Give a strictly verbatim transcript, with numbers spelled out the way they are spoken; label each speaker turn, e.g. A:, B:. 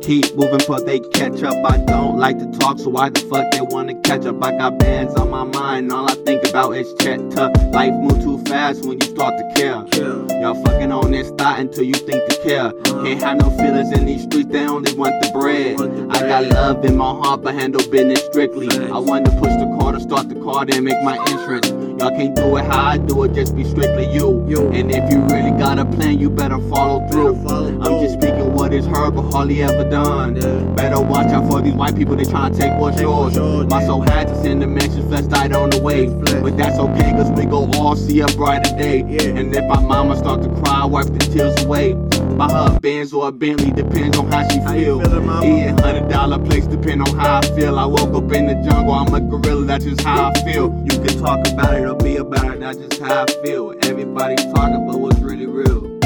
A: keep moving but they catch up. I don't like to talk, so why the fuck they wanna catch up? I got bands on my mind, all I think about is cheddar. Life move too fast when you start to care. Y'all fucking on this thought until you think to care. Can't have no feelings in these streets, they only want the bread. I got love in my heart but handle business strictly. I want to push the car to start the car, then make my entrance. Y'all can't do it how I do it, just be strictly you. And if you really got a plan, you better follow through. I'm just speaking what is heard but hardly ever done. Better watch out for these white people, they tryna take what's yours. My soul had to send a message, flesh died on the way. But that's okay, cause we go all see a brighter day. And if my mama start to cry, wipe the tears away. Buy her a Benz or a Bentley, depends on how she feel. Eating hundred dollar plates, depend on how I feel. I woke up in the jungle, I'm a gorilla, that's just how I feel. You can talk about it or be about it, that's just how I feel. Everybody's talking, but what's really real?